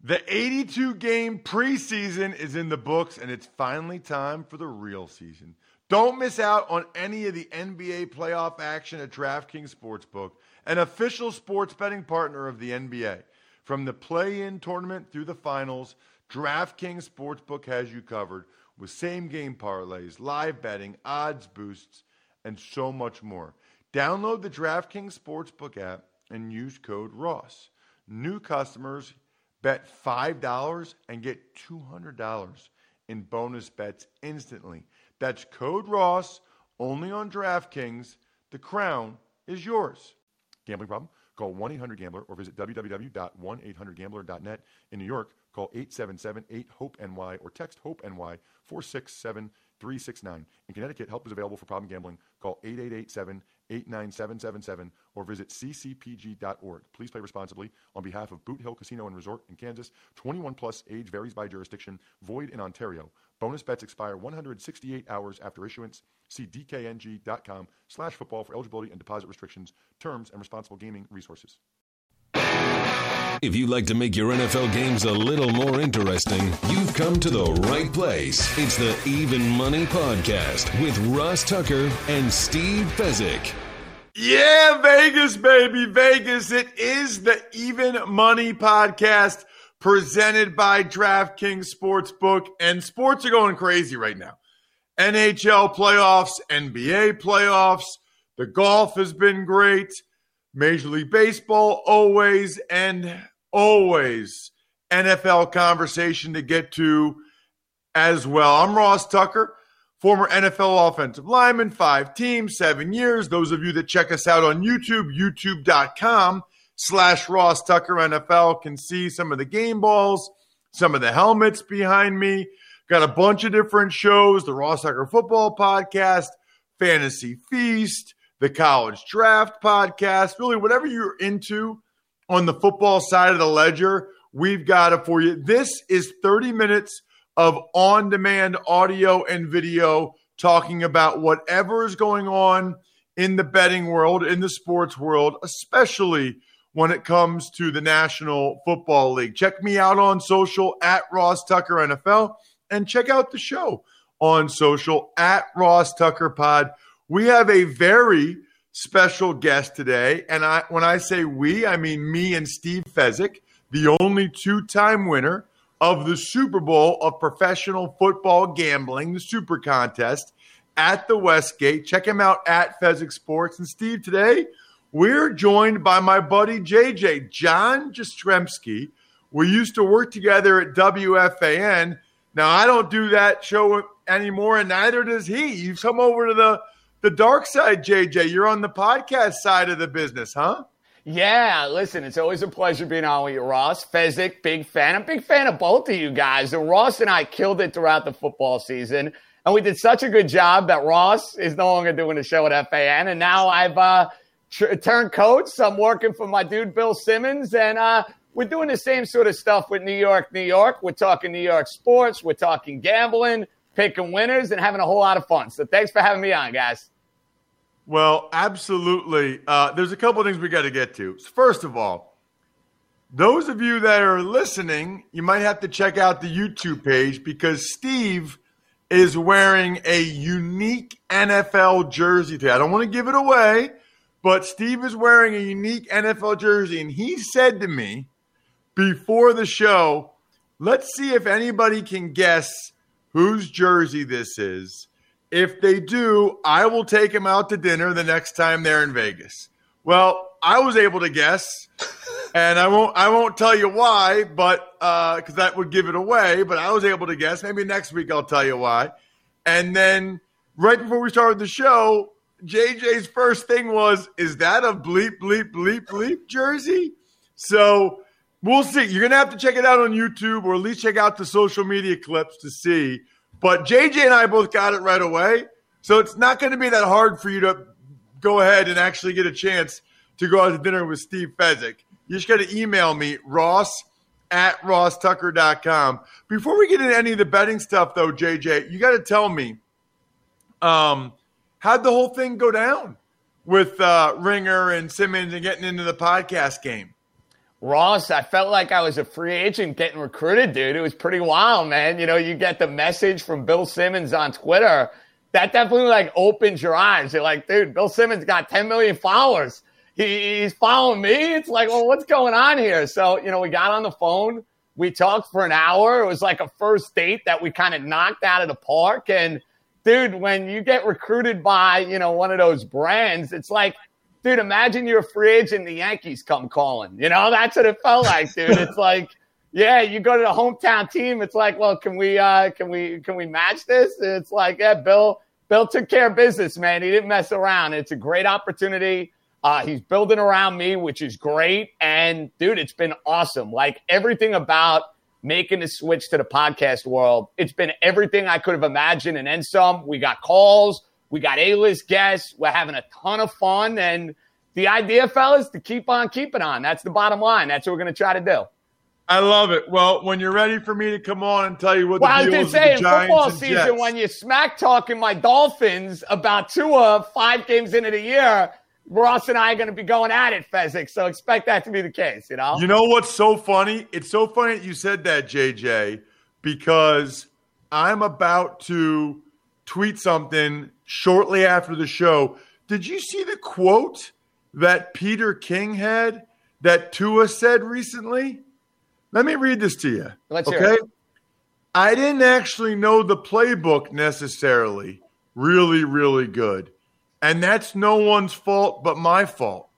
The 82-game preseason is in the books, and it's finally time for the real season. Don't miss out on any of the NBA playoff action at DraftKings Sportsbook, an official sports betting partner of the NBA. From the play-in tournament through the finals, DraftKings Sportsbook has you covered with same-game parlays, live betting, odds boosts, and so much more. Download the DraftKings Sportsbook app and use code ROSS. New customers bet $5 and get $200 in bonus bets instantly. That's code ROSS, only on DraftKings. The crown is yours. Gambling problem? Call 1-800-GAMBLER or visit www.1800gambler.net. In New York, call 877-8-HOPE-NY or text HOPE-NY 467-369. In Connecticut, help is available for problem gambling. Call 888-7-897-7777 or visit ccpg.org. Please play responsibly. On behalf of Boot Hill Casino and Resort in Kansas, 21 plus, age varies by jurisdiction, void in Ontario. Bonus bets expire 168 hours after issuance. See dkng.com/football for eligibility and deposit restrictions, terms, and responsible gaming resources. If you'd like to make your NFL games a little more interesting, you've come to the right place. It's the Even Money Podcast with Ross Tucker and Steve Fezzik. Yeah, Vegas, baby, Vegas. It is the Even Money Podcast presented by DraftKings Sportsbook, and sports are going crazy right now. NHL playoffs, NBA playoffs, the golf has been great, Major League Baseball always, and always NFL conversation to get to as well. I'm Ross Tucker, former NFL offensive lineman, 5 teams, 7 years. Those of you that check us out on YouTube, youtube.com/Ross Tucker NFL can see some of the game balls, some of the helmets behind me. Got a bunch of different shows, the Ross Tucker Football Podcast, Fantasy Feast, the College Draft Podcast, really whatever you're into on the football side of the ledger, we've got it for you. This is 30 minutes of on-demand audio and video talking about whatever is going on in the betting world, in the sports world, especially when it comes to the National Football League. Check me out on social at Ross Tucker NFL and check out the show on social at Ross Tucker Pod. We have a very special guest today, and when I say we, I mean me and Steve Fezzik, the only 2-time winner of the Super Bowl of professional football gambling, the Super Contest at the Westgate. Check him out at Fezzik Sports. And Steve, today we're joined by my buddy JJ, John Jastrzemski. We used to work together at WFAN. Now, I don't do that show anymore, and neither does he. You've come over to the dark side, JJ. You're on the podcast side of the business, huh? Yeah, listen, it's always a pleasure being on with you, Ross. Fezzik, big fan. I'm a big fan of both of you guys. And Ross and I killed it throughout the football season. And we did such a good job that Ross is no longer doing the show at FAN. And now I've turned coach. So I'm working for my dude, Bill Simmons. And we're doing the same sort of stuff with New York, New York. We're talking New York sports. We're talking gambling, picking winners, and having a whole lot of fun. So thanks for having me on, guys. Well, absolutely. There's a couple of things we got to get to. First of all, those of you that are listening, you might have to check out the YouTube page because Steve is wearing a unique NFL jersey today. I don't want to give it away, but Steve is wearing a unique NFL jersey, and he said to me before the show, let's see if anybody can guess whose jersey this is. If they do, I will take them out to dinner the next time they're in Vegas. Well, I was able to guess, and I won't tell you why, but because that would give it away. But I was able to guess. Maybe next week I'll tell you why. And then right before we started the show, JJ's first thing was, "Is that a bleep bleep bleep bleep jersey?" So we'll see. You're gonna have to check it out on YouTube, or at least check out the social media clips to see. But JJ and I both got it right away, so it's not going to be that hard for you to go ahead and actually get a chance to go out to dinner with Steve Fezzik. You just got to email me, ross@rosstucker.com. Before we get into any of the betting stuff, though, JJ, you got to tell me, how'd the whole thing go down with Ringer and Simmons and getting into the podcast game? Ross, I felt like I was a free agent getting recruited, dude. It was pretty wild, man. You get the message from Bill Simmons on Twitter. That definitely opens your eyes. You're like, dude, Bill Simmons got 10 million followers. He's following me. It's like, well, what's going on here? So, we got on the phone. We talked for an hour. It was like a first date that we kind of knocked out of the park. And, dude, when you get recruited by, one of those brands, it's like, dude, imagine you're a free agent and the Yankees come calling. That's what it felt like, dude. It's like, yeah, you go to the hometown team. It's like, well, can we match this? And it's like, yeah, Bill took care of business, man. He didn't mess around. It's a great opportunity. He's building around me, which is great. And, dude, it's been awesome. Like, everything about making the switch to the podcast world, it's been everything I could have imagined and then some. We got calls. We got A-list guests. We're having a ton of fun. And the idea, fellas, to keep on keeping on. That's the bottom line. That's what we're going to try to do. I love it. Well, when you're ready for me to come on and tell you what the deal is with the Giants in football and season, Jets. when you smack talking my Dolphins about Tua 5 games into the year, Ross and I are going to be going at it, Fezzik. So expect that to be the case, You know what's so funny? It's so funny that you said that, JJ, because I'm about to tweet something shortly after the show. Did you see the quote that Peter King had that Tua said recently? Let me read this to you. Let's hear it. I didn't actually know the playbook necessarily. Really, really good. And that's no one's fault but my fault.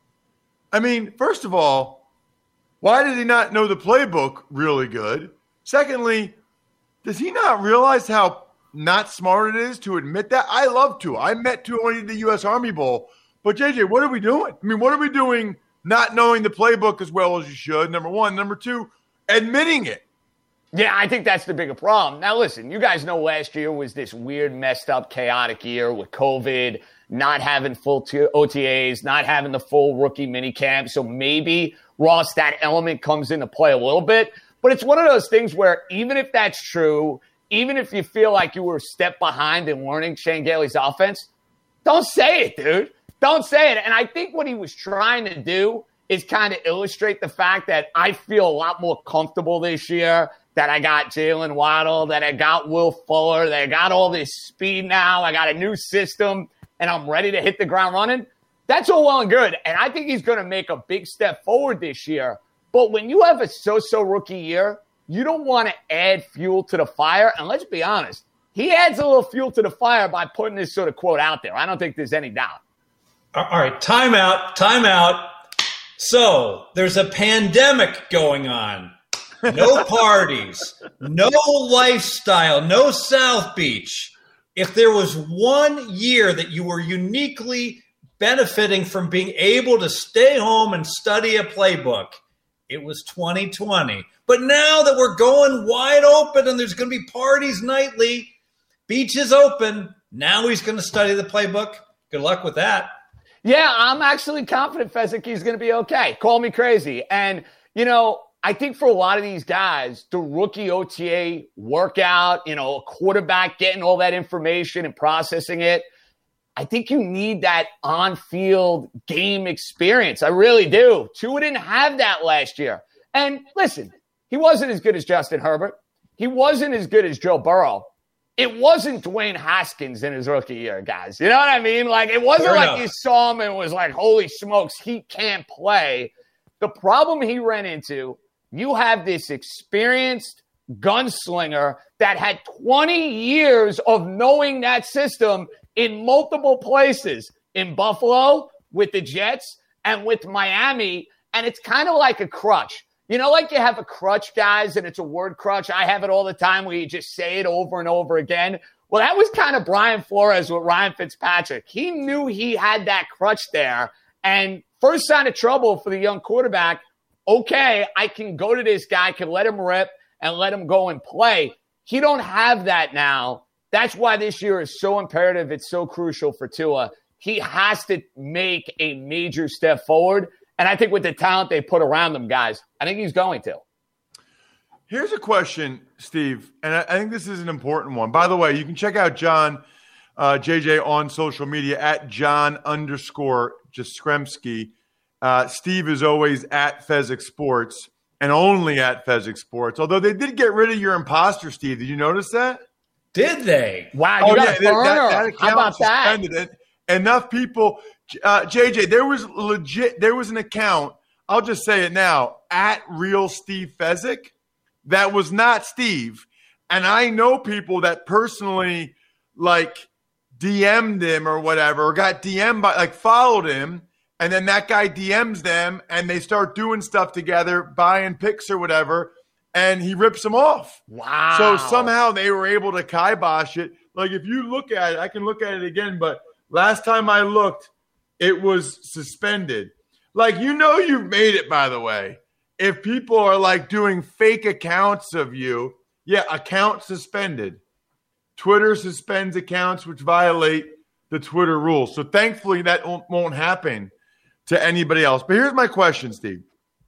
I mean, first of all, why did he not know the playbook really good? Secondly, does he not realize how not smart it is to admit that? I love Tua. I met Tua when he did the U.S. Army Bowl. But, JJ, what are we doing? I mean, what are we doing not knowing the playbook as well as you should, number one? Number two, admitting it. Yeah, I think that's the bigger problem. Now, listen, you guys know last year was this weird, messed up, chaotic year with COVID, not having full OTAs, not having the full rookie minicamp. So maybe, Ross, that element comes into play a little bit. But it's one of those things where even if that's true, even if you feel like you were a step behind in learning Shane Gailey's offense, don't say it, dude. Don't say it. And I think what he was trying to do is kind of illustrate the fact that I feel a lot more comfortable this year, that I got Jalen Waddle, that I got Will Fuller, that I got all this speed now, I got a new system, and I'm ready to hit the ground running. That's all well and good. And I think he's going to make a big step forward this year. But when you have a so-so rookie year, you don't want to add fuel to the fire. And let's be honest, he adds a little fuel to the fire by putting this sort of quote out there. I don't think there's any doubt. All right, time out. So there's a pandemic going on. No parties, no lifestyle, no South Beach. If there was 1 year that you were uniquely benefiting from being able to stay home and study a playbook, it was 2020. But now that we're going wide open and there's going to be parties nightly, beach is open, now he's going to study the playbook. Good luck with that. Yeah, I'm actually confident Fezzik is going to be okay. Call me crazy. And, I think for a lot of these guys, the rookie OTA workout, a quarterback getting all that information and processing it, I think you need that on-field game experience. I really do. Tua didn't have that last year. And listen, he wasn't as good as Justin Herbert. He wasn't as good as Joe Burrow. It wasn't Dwayne Haskins in his rookie year, guys. You know what I mean? Like, it wasn't like you saw him and was like, holy smokes, he can't play. The problem he ran into, you have this experienced gunslinger that had 20 years of knowing that system in multiple places, in Buffalo, with the Jets, and with Miami, and it's kind of like a crutch. Like you have a crutch, guys, and it's a word crutch. I have it all the time where you just say it over and over again. Well, that was kind of Brian Flores with Ryan Fitzpatrick. He knew he had that crutch there, and first sign of trouble for the young quarterback, okay, I can go to this guy, can let him rip and let him go and play. He don't have that now. That's why this year is so imperative. It's so crucial for Tua. He has to make a major step forward. And I think with the talent they put around them, guys, I think he's going to. Here's a question, Steve, and I think this is an important one. By the way, you can check out John JJ on social media at John_Jastrzemski. Steve is always at Fezzik Sports and only at Fezzik Sports. Although they did get rid of your imposter, Steve. Did you notice that? Did they? Wow, you got a burner. That account How about suspended that? it. Enough people. JJ, there was an account, I'll just say it now, at Real Steve Fezzik that was not Steve. And I know people that personally DM'd him or whatever, or got DM'd by, followed him. And then that guy DMs them and they start doing stuff together, buying picks or whatever. And he rips them off. Wow. So somehow they were able to kibosh it. If you look at it, I can look at it again, but last time I looked, it was suspended. You've made it, by the way. If people are doing fake accounts of you, account suspended. Twitter suspends accounts which violate the Twitter rules. So thankfully that won't happen to anybody else. But here's my question, Steve.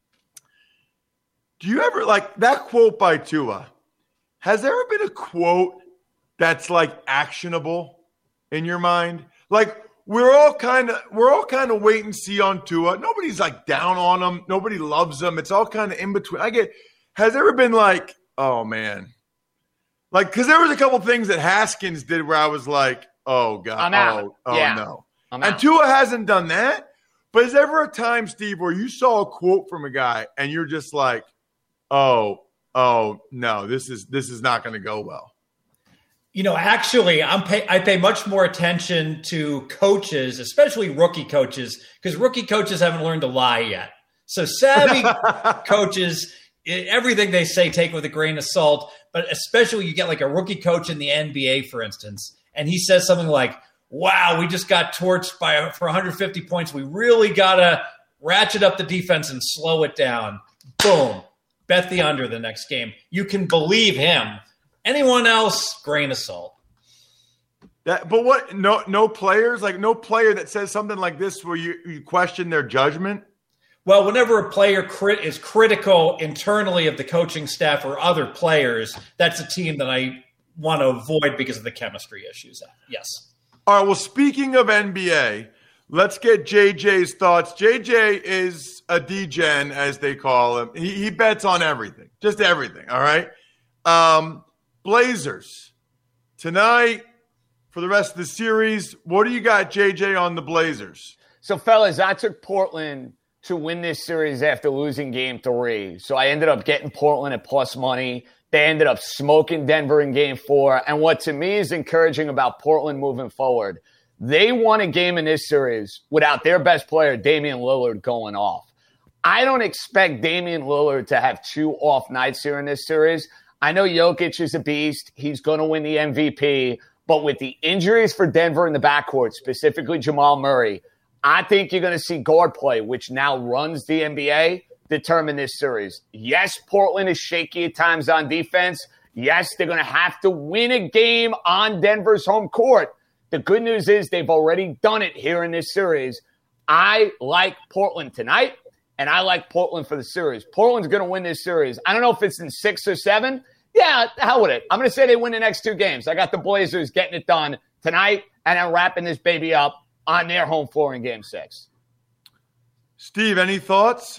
Do you ever that quote by Tua? Has there ever been a quote that's actionable in your mind? We're all kind of wait and see on Tua. Nobody's down on him. Nobody loves him. It's all kind of in between. Has there ever been oh man, because there was a couple things that Haskins did where I was oh god, I'm out. Oh yeah. no, I'm and out. Tua hasn't done that. But is there ever a time, Steve, where you saw a quote from a guy and you're just oh no, this is not going to go well? Actually, I pay much more attention to coaches, especially rookie coaches, because rookie coaches haven't learned to lie yet. So savvy coaches, everything they say, take with a grain of salt. But especially you get a rookie coach in the NBA, for instance, and he says something like, wow, we just got torched for 150 points. We really got to ratchet up the defense and slow it down. Boom. Bet the under the next game. You can believe him. Anyone else, grain of salt. But what? No players? No player that says something like this where you question their judgment? Well, whenever a player is critical internally of the coaching staff or other players, that's a team that I want to avoid because of the chemistry issues. Yes. All right, well, speaking of NBA, let's get JJ's thoughts. JJ is a DGen, as they call him. He bets on everything, just everything, all right? Blazers. Tonight, for the rest of the series, what do you got, JJ, on the Blazers? So, fellas, I took Portland to win this series after losing game 3. So I ended up getting Portland at plus money. They ended up smoking Denver in game 4. And what to me is encouraging about Portland moving forward, they won a game in this series without their best player, Damian Lillard, going off. I don't expect Damian Lillard to have 2 off nights here in this series. I know Jokic is a beast. He's going to win the MVP. But with the injuries for Denver in the backcourt, specifically Jamal Murray, I think you're going to see guard play, which now runs the NBA, determine this series. Yes, Portland is shaky at times on defense. Yes, they're going to have to win a game on Denver's home court. The good news is they've already done it here in this series. I like Portland tonight, and I like Portland for the series. Portland's going to win this series. I don't know if it's in 6 or 7. Yeah, hell with it. I'm going to say they win the next 2 games. I got the Blazers getting it done tonight and then wrapping this baby up on their home floor in game 6. Steve, any thoughts?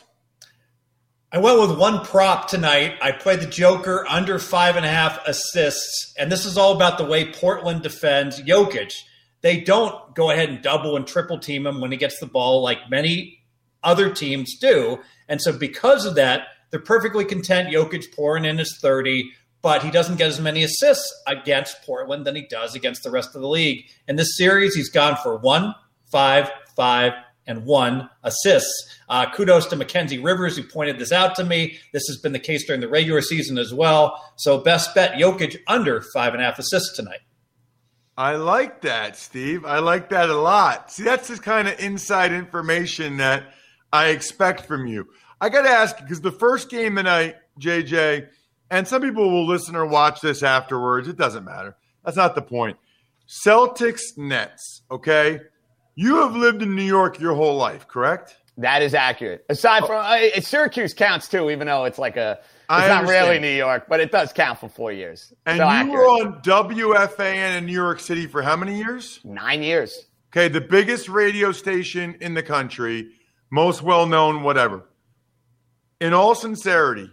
I went with one prop tonight. I played the Joker under 5.5 assists, and this is all about the way Portland defends Jokic. They don't go ahead and double and triple team him when he gets the ball like many other teams do. And so because of that, they're perfectly content Jokic pouring in his 30, but he doesn't get as many assists against Portland than he does against the rest of the league. In this series, he's gone for 1, 5, 5, and 1 assists. Kudos to Mackenzie Rivers, who pointed this out to me. This has been the case during the regular season as well. So best bet, Jokic under 5.5 assists tonight. I like that, Steve. I like that a lot. See, that's the kind of inside information that I expect from you. I got to ask you, because the first game tonight, JJ, and some people will listen or watch this afterwards. It doesn't matter. That's not the point. Celtics Nets, okay? You have lived in New York your whole life, correct? That is accurate. Aside from Syracuse counts too, even though it's like it's not really New York, but it does count for 4 years. And so you accurate. were on WFAN in New York City for how many years? 9 years. Okay, the biggest radio station in the country, most well-known, whatever. In all sincerity,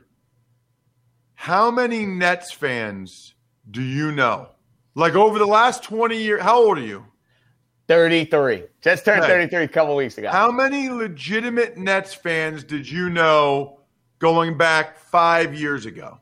how many Nets fans do you know? Like over the last 20 years, how old are you? 33. Just turned 33 a couple weeks ago. How many legitimate Nets fans did you know going back 5 years ago?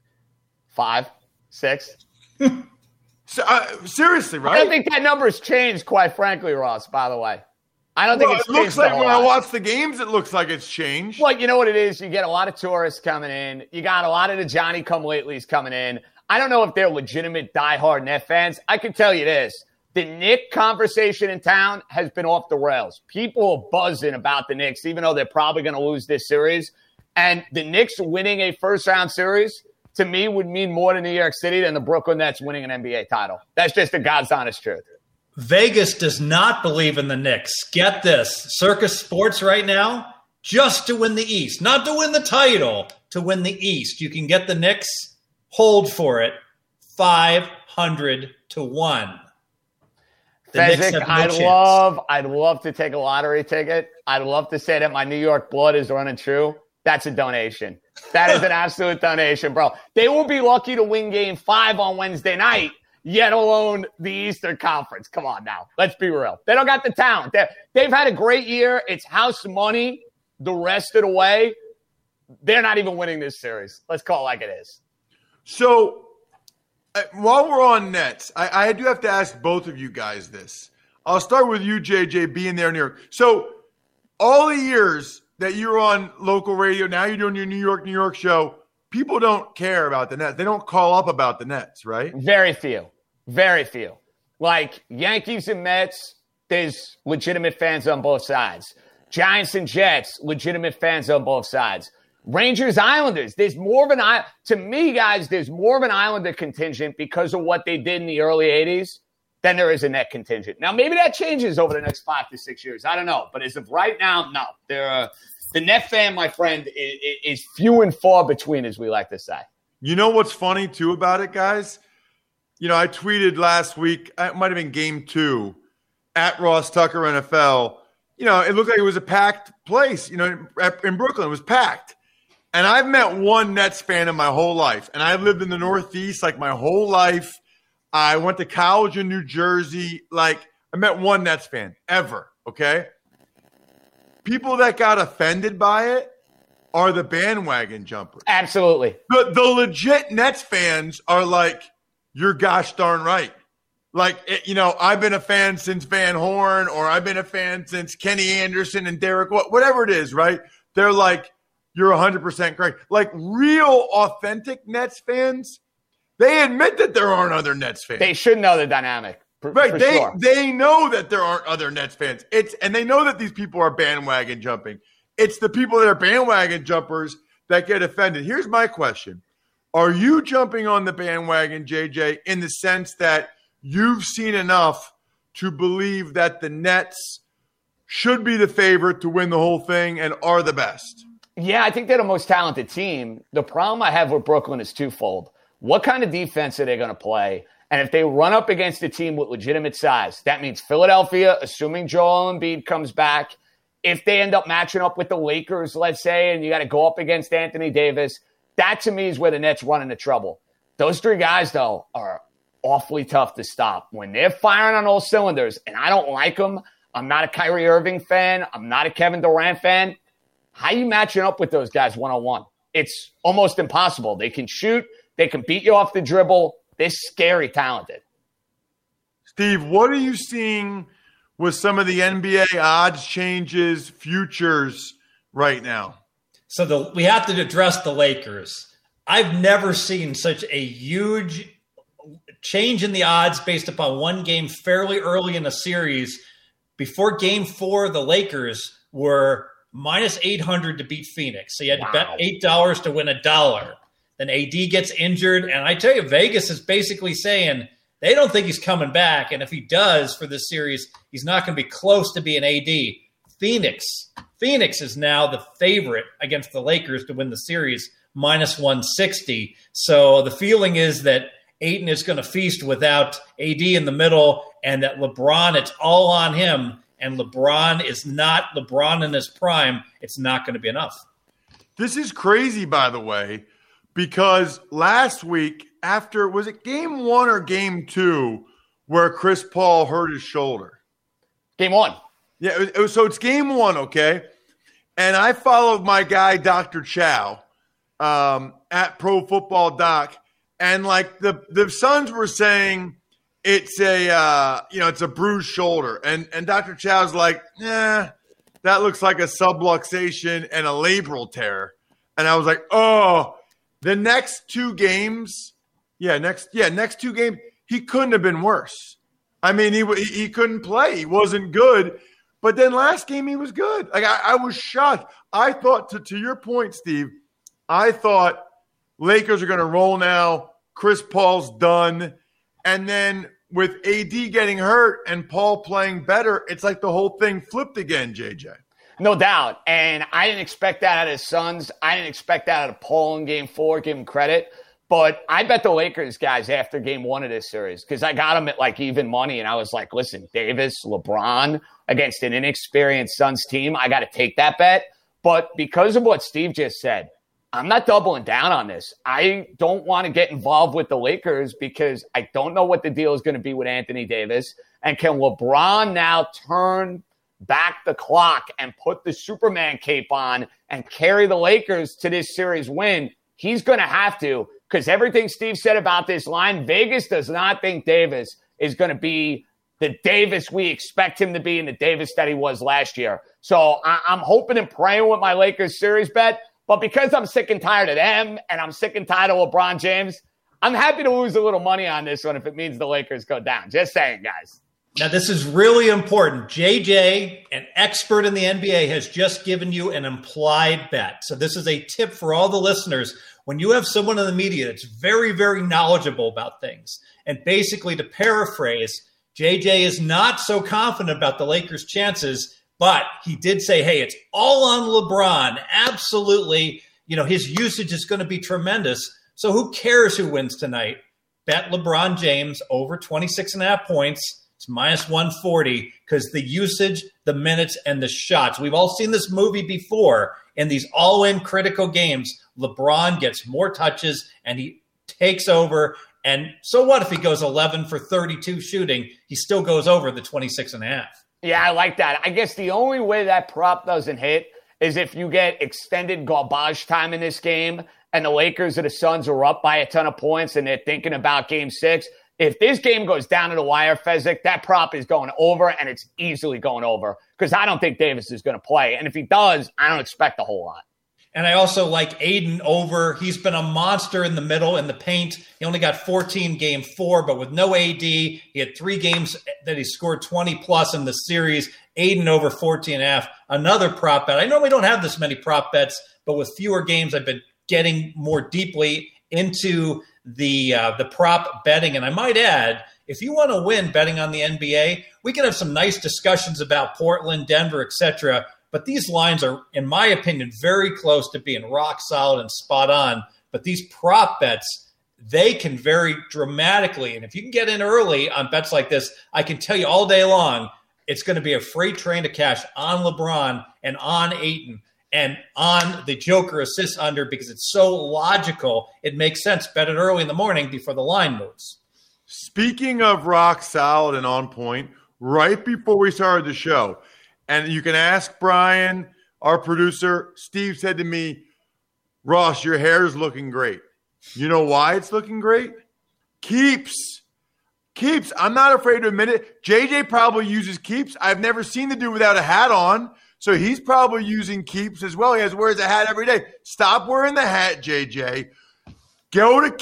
5, 6. So, seriously, right? I don't think that number has changed, quite frankly, Ross, by the way. I don't think it's changed. It looks like when I watch the games, it looks like it's changed. Well, you know what it is? You get a lot of tourists coming in. You got a lot of the Johnny-come-latelys coming in. I don't know if they're legitimate diehard Net fans. I can tell you this. The Knick conversation in town has been off the rails. People are buzzing about the Knicks, even though they're probably going to lose this series. And the Knicks winning a first-round series, to me, would mean more to New York City than the Brooklyn Nets winning an NBA title. That's just the God's honest truth. Vegas does not believe in the Knicks. Get this. Circus Sports right now, just to win the East. Not to win the title, to win the East. You can get the Knicks. Hold for it. 500 to 1. Fezzik, I'd love to take a lottery ticket. I'd love to say that my New York blood is running true. That's a donation. That is an absolute donation, bro. They will be lucky to win Game 5 on Wednesday night, yet alone the Eastern Conference. Come on now. Let's be real. They don't got the talent. They've had a great year. It's house money the rest of the way. They're not even winning this series. Let's call it like it is. So, while we're on Nets, I do have to ask both of you guys this. I'll start with you, JJ, being there in New York. So, all the years that you're on local radio, now you're doing your New York show, people don't care about the Nets. They don't call up about the Nets, right? Very few. Very few. Like Yankees and Mets, there's legitimate fans on both sides. Giants and Jets, legitimate fans on both sides. Rangers, Islanders, there's more of an – to me, guys, there's more of an Islander contingent because of what they did in the early 80s than there is a Net contingent. Now, maybe that changes over the next 5 to 6 years. I don't know. But as of right now, no. The Net fan, my friend, is few and far between, as we like to say. You know what's funny, too, about it, guys? You know, I tweeted last week, it might have been Game 2, at Ross Tucker NFL. You know, it looked like it was a packed place. You know, in Brooklyn, it was packed. And I've met one Nets fan in my whole life. And I've lived in the Northeast like my whole life. I went to college in New Jersey. Like, I met one Nets fan ever, okay? People that got offended by it are the bandwagon jumpers. Absolutely. The legit Nets fans are like, you're gosh darn right. Like, you know, I've been a fan since Van Horn, or I've been a fan since Kenny Anderson and Derek, whatever it is, right? They're like, you're 100% correct. Like, real, authentic Nets fans, they admit that there aren't other Nets fans. They should know the dynamic. Right. Sure. They know that there aren't other Nets fans. And they know that these people are bandwagon jumping. It's the people that are bandwagon jumpers that get offended. Here's my question. Are you jumping on the bandwagon, JJ, in the sense that you've seen enough to believe that the Nets should be the favorite to win the whole thing and are the best? Yeah, I think they're the most talented team. The problem I have with Brooklyn is twofold. What kind of defense are they going to play? And if they run up against a team with legitimate size, that means Philadelphia, assuming Joel Embiid comes back. If they end up matching up with the Lakers, let's say, and you got to go up against Anthony Davis, that to me is where the Nets run into trouble. Those three guys, though, are awfully tough to stop. When they're firing on all cylinders, and I don't like them, I'm not a Kyrie Irving fan, I'm not a Kevin Durant fan, how you matching up with those guys one-on-one? It's almost impossible. They can shoot, they can beat you off the dribble. They're scary talented. Steve, what are you seeing with some of the NBA odds changes, futures right now? So we have to address the Lakers. I've never seen such a huge change in the odds based upon one game fairly early in the series. Before Game 4, the Lakers were minus 800 to beat Phoenix. So you had to bet $8 to win $1. Then AD gets injured. And I tell you, Vegas is basically saying they don't think he's coming back. And if he does for this series, he's not going to be close to being AD. Phoenix is now the favorite against the Lakers to win the series, minus 160. So the feeling is that Ayton is going to feast without AD in the middle, and that LeBron, it's all on him and LeBron is not LeBron in his prime, it's not going to be enough. This is crazy, by the way, because last week, after, was it game 1 or game 2, where Chris Paul hurt his shoulder? Game 1. Yeah, so it's game 1, okay? And I followed my guy, Dr. Chow, at Pro Football Doc, and like the Suns were saying it's a bruised shoulder, and Dr. Chow's like, that looks like a subluxation and a labral tear, and I was like, oh, the next 2 games, next 2 games, he couldn't have been worse. I mean, he couldn't play, he wasn't good. But then last game he was good. Like I was shocked. I thought, to your point, Steve, I thought Lakers are going to roll now. Chris Paul's done. And then with AD getting hurt and Paul playing better, it's like the whole thing flipped again, JJ. No doubt. And I didn't expect that out of his Suns. I didn't expect that out of Paul in game 4, give him credit. But I bet the Lakers guys after game 1 of this series, because I got them at like even money, and I was like, listen, Davis, LeBron against an inexperienced Suns team, I got to take that bet. But because of what Steve just said, I'm not doubling down on this. I don't want to get involved with the Lakers because I don't know what the deal is going to be with Anthony Davis. And can LeBron now turn back the clock and put the Superman cape on and carry the Lakers to this series win? He's going to have to. Because everything Steve said about this line, Vegas does not think Davis is going to be the Davis we expect him to be and the Davis that he was last year. So I'm hoping and praying with my Lakers series bet. But because I'm sick and tired of them and I'm sick and tired of LeBron James, I'm happy to lose a little money on this one if it means the Lakers go down. Just saying, guys. Now, this is really important. JJ, an expert in the NBA, has just given you an implied bet. So this is a tip for all the listeners. When you have someone in the media that's very, very knowledgeable about things, and basically to paraphrase, JJ is not so confident about the Lakers' chances, but he did say, hey, it's all on LeBron. Absolutely. His usage is going to be tremendous. So who cares who wins tonight? Bet LeBron James over 26.5 points. It's minus 140 because the usage, the minutes, and the shots. We've all seen this movie before in these all-in critical games. LeBron gets more touches and he takes over. And so what if he goes 11 for 32 shooting? He still goes over the 26.5. Yeah, I like that. I guess the only way that prop doesn't hit is if you get extended garbage time in this game and the Lakers or the Suns are up by a ton of points and they're thinking about game 6. If this game goes down to the wire, Fezzik, that prop is going over, and it's easily going over because I don't think Davis is going to play. And if he does, I don't expect a whole lot. And I also like Aiden over. He's been a monster in the middle, in the paint. He only got 14 game 4, but with no AD, he had 3 games that he scored 20-plus in the series. Aiden over 14.5. Another prop bet. I normally don't have this many prop bets, but with fewer games, I've been getting more deeply into the prop betting. And I might add, if you want to win betting on the NBA, we can have some nice discussions about Portland, Denver, etc. But these lines are, in my opinion, very close to being rock solid and spot on. But these prop bets, they can vary dramatically. And if you can get in early on bets like this, I can tell you all day long, it's going to be a freight train to cash on LeBron and on Ayton and on the Joker assist under because it's so logical. It makes sense. Bet it early in the morning before the line moves. Speaking of rock solid and on point, right before we started the show, and you can ask Brian, our producer, Steve said to me, Ross, your hair is looking great. You know why it's looking great? Keeps. I'm not afraid to admit it. JJ probably uses Keeps. I've never seen the dude without a hat on. So he's probably using Keeps as well. He wears a hat every day. Stop wearing the hat, JJ. Go to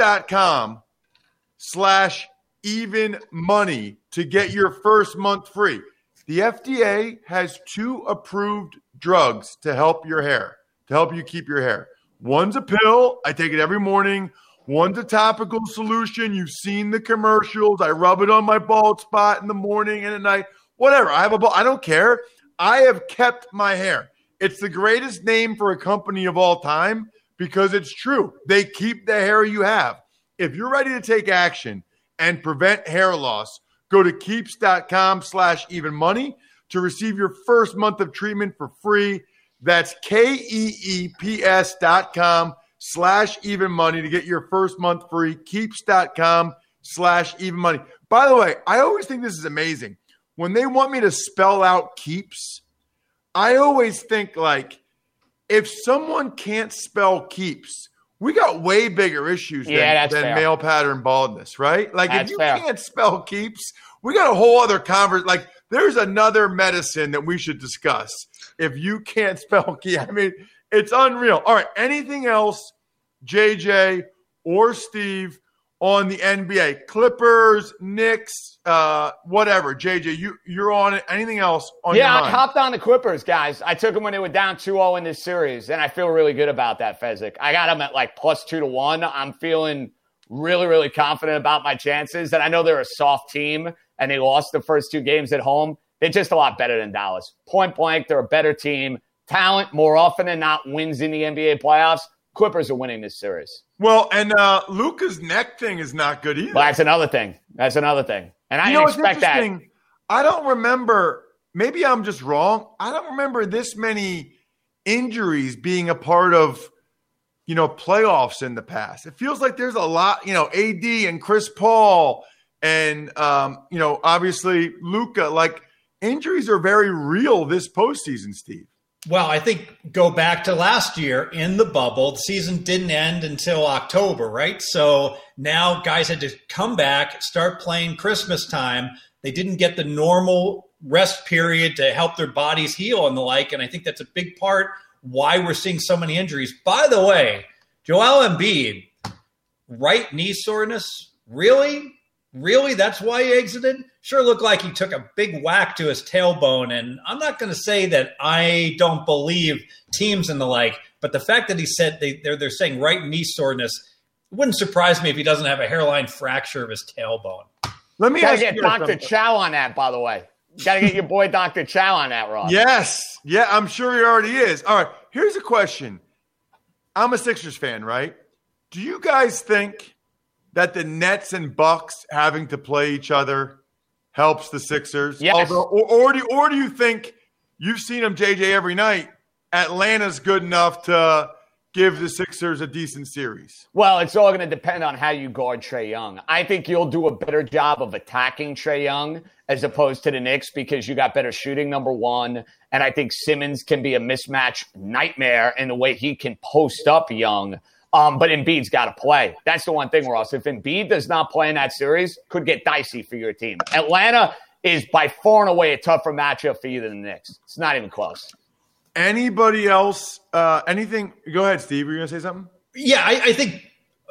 keeps.com/evenmoney to get your first month free. The FDA has 2 approved drugs to help your hair, to help you keep your hair. One's a pill. I take it every morning. One's a topical solution. You've seen the commercials. I rub it on my bald spot in the morning and at night. Whatever. I have a bald. I don't care. I have kept my hair. It's the greatest name for a company of all time because it's true. They keep the hair you have. If you're ready to take action and prevent hair loss, go to keeps.com/evenmoney. to receive your first month of treatment for free. That's KEEPS.com/evenmoney to get your first month free. Keeps.com/evenmoney. By the way, I always think this is amazing. When they want me to spell out Keeps, I always think like, if someone can't spell Keeps, we got way bigger issues than male pattern baldness, right? Like if you can't spell Keeps, we got a whole other conversation. Like there's another medicine that we should discuss. If you can't spell Keeps, I mean, it's unreal. All right, anything else, JJ or Steve, on the NBA? Clippers, Knicks, whatever. JJ, you're on it. Anything else on your mind? I hopped on the Clippers, guys. I took them when they were down 2-0 in this series, and I feel really good about that, Fezzik. I got them at like +2-1. I'm feeling really, really confident about my chances, and I know they're a soft team, and they lost the first 2 games at home. They're just a lot better than Dallas. Point blank, they're a better team. Talent, more often than not, wins in the NBA playoffs. Clippers are winning this series. Well, and Luka's neck thing is not good either. Well, that's another thing. And I didn't expect that. I don't remember. Maybe I'm just wrong. I don't remember this many injuries being a part of, playoffs in the past. It feels like there's a lot, AD and Chris Paul and, obviously Luka. Like, injuries are very real this postseason, Steve. Well, I think go back to last year in the bubble. The season didn't end until October, right? So now guys had to come back, start playing Christmas time. They didn't get the normal rest period to help their bodies heal and the like. And I think that's a big part why we're seeing so many injuries. By the way, Joel Embiid, right knee soreness? Really? That's why he exited? Sure looked like he took a big whack to his tailbone. And I'm not going to say that I don't believe teams and the like, but the fact that he said they're saying right knee soreness, it wouldn't surprise me if he doesn't have a hairline fracture of his tailbone. Let me ask you Dr. Chow on that, by the way. You got to get your boy Dr. Chow on that, Ross. Yes. Yeah, I'm sure he already is. All right, here's a question. I'm a Sixers fan, right? Do you guys think that the Nets and Bucks having to play each other helps the Sixers? Yes. Or do you think, you've seen them, JJ, every night, Atlanta's good enough to give the Sixers a decent series? Well, it's all going to depend on how you guard Trae Young. I think you'll do a better job of attacking Trae Young as opposed to the Knicks because you got better shooting, number one. And I think Simmons can be a mismatch nightmare in the way he can post up Young. But Embiid's got to play. That's the one thing, Ross. If Embiid does not play in that series, could get dicey for your team. Atlanta is by far and away a tougher matchup for you than the Knicks. It's not even close. Anybody else? Anything? Go ahead, Steve. Were you going to say something? Yeah, I think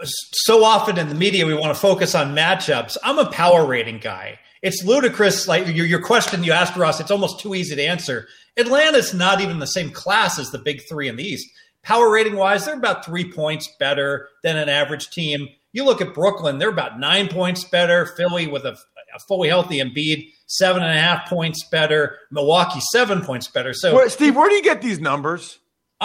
so often in the media we want to focus on matchups. I'm a power rating guy. It's ludicrous. Like your question you asked, Ross, it's almost too easy to answer. Atlanta's not even the same class as the big three in the East. Power rating wise, they're about 3 points better than an average team. You look at Brooklyn, they're about 9 points better. Philly with a fully healthy Embiid, 7.5 points better. Milwaukee, 7 points better. So, Steve, where do you get these numbers?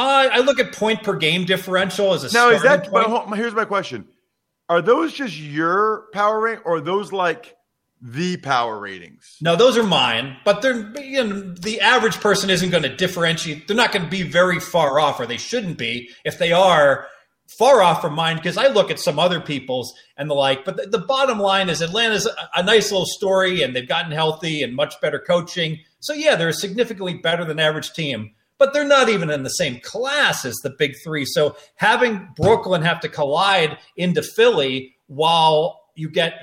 I look at point per game differential as a now. Is that? Point. Here's my question: are those just your power rating, or are those like the power ratings? No, those are mine. But they're the average person isn't going to differentiate. They're not going to be very far off, or they shouldn't be. If they are far off from mine, because I look at some other people's and the like. But the bottom line is Atlanta's a nice little story, and they've gotten healthy and much better coaching. So yeah, they're a significantly better than average team. But they're not even in the same class as the big three. So having Brooklyn have to collide into Philly while you get,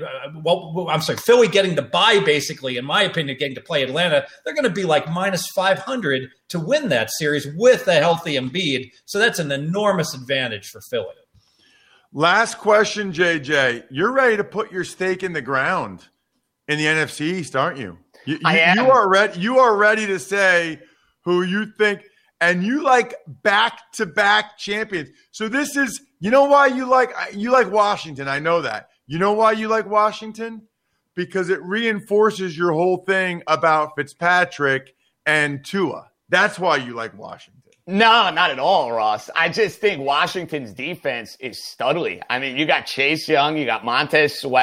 Philly getting the bye, basically, in my opinion, getting to play Atlanta, they're going to be like minus 500 to win that series with a healthy Embiid. So that's an enormous advantage for Philly. Last question, JJ. You're ready to put your stake in the ground in the NFC East, aren't you? I am. You are ready to say who you think, and you like back-to-back champions. So this is, you know why you like Washington. I know that. You know why you like Washington? Because it reinforces your whole thing about Fitzpatrick and Tua. That's why you like Washington. No, not at all, Ross. I just think Washington's defense is studly. I mean, you got Chase Young, you got Montez Sweat,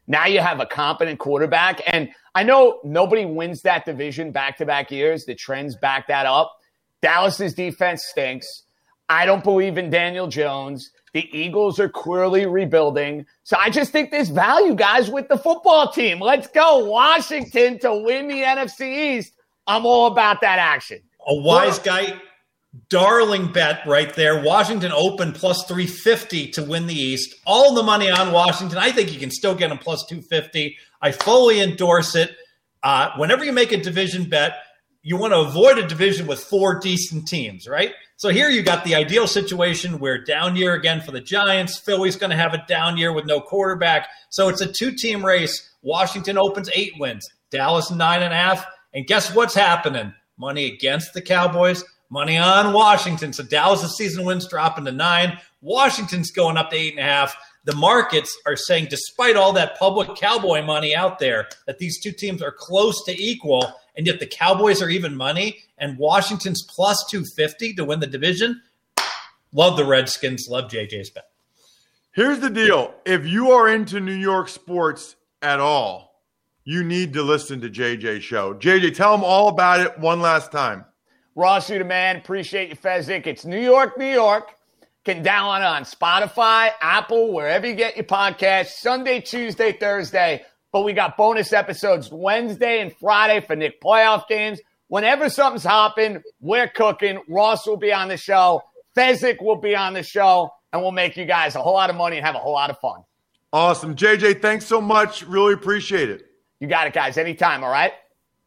Now you have a competent quarterback. And I know nobody wins that division back-to-back years. The trends back that up. Dallas's defense stinks. I don't believe in Daniel Jones. The Eagles are clearly rebuilding. So I just think there's value, guys, with the football team. Let's go. Washington to win the NFC East. I'm all about that action. A wise guy, darling bet right there. Washington open plus 350 to win the East. All the money on Washington. I think you can still get them plus 250. I fully endorse it. Whenever you make a division bet, you want to avoid a division with 4 decent teams, right? So here you got the ideal situation where down year again for the Giants. Philly's going to have a down year with no quarterback. So it's a 2-team race. Washington opens 8 wins. Dallas 9.5. And guess what's happening? Money against the Cowboys, money on Washington. So Dallas' season wins dropping to 9. Washington's going up to 8.5. The markets are saying, despite all that public Cowboy money out there, that these two teams are close to equal, and yet the Cowboys are even money, and Washington's plus 250 to win the division. Love the Redskins. Love JJ's bet. Here's the deal. If you are into New York sports at all, you need to listen to JJ's show. JJ, tell them all about it one last time. Ross, you the man. Appreciate you, Fezzik. It's New York, New York. Can download it on Spotify, Apple, wherever you get your podcasts, Sunday, Tuesday, Thursday. But we got bonus episodes Wednesday and Friday for Nick playoff games. Whenever something's hopping, we're cooking. Ross will be on the show. Fezzik will be on the show. And we'll make you guys a whole lot of money and have a whole lot of fun. Awesome. JJ, thanks so much. Really appreciate it. You got it, guys. Anytime, all right?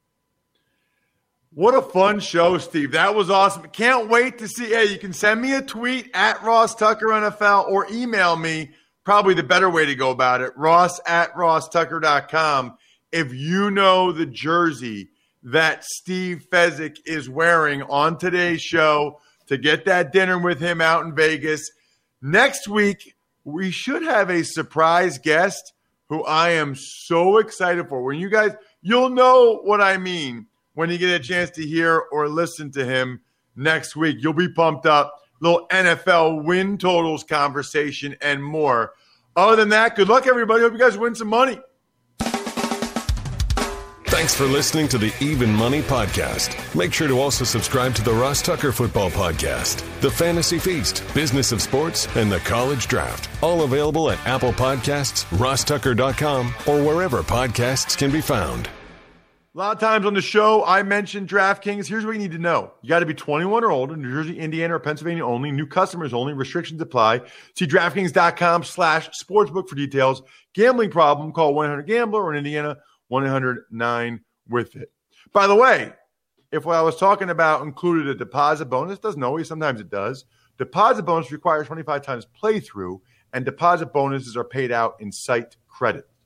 What a fun show, Steve. That was awesome. Can't wait to see. Hey, you can send me a tweet at Ross Tucker NFL or email me. Probably the better way to go about it. Ross@rosstucker.com. If you know the jersey that Steve Fezzik is wearing on today's show to get that dinner with him out in Vegas. Next week, we should have a surprise guest who I am so excited for. When you guys, you'll know what I mean when you get a chance to hear or listen to him next week. You'll be pumped up. Little NFL win totals conversation and more. Other than that, good luck, everybody. Hope you guys win some money. Thanks for listening to the Even Money Podcast. Make sure to also subscribe to the Ross Tucker Football Podcast, the Fantasy Feast, Business of Sports, and the College Draft. All available at Apple Podcasts, rosstucker.com, or wherever podcasts can be found. A lot of times on the show, I mentioned DraftKings. Here's what you need to know. You got to be 21 or older, New Jersey, Indiana, or Pennsylvania only. New customers only. Restrictions apply. See DraftKings.com/sportsbook for details. Gambling problem, call 1-800-GAMBLER, or in Indiana, 1-800-9-WITH-IT. By the way, if what I was talking about included a deposit bonus, doesn't always, sometimes it does. Deposit bonus requires 25 times playthrough, and deposit bonuses are paid out in site credit.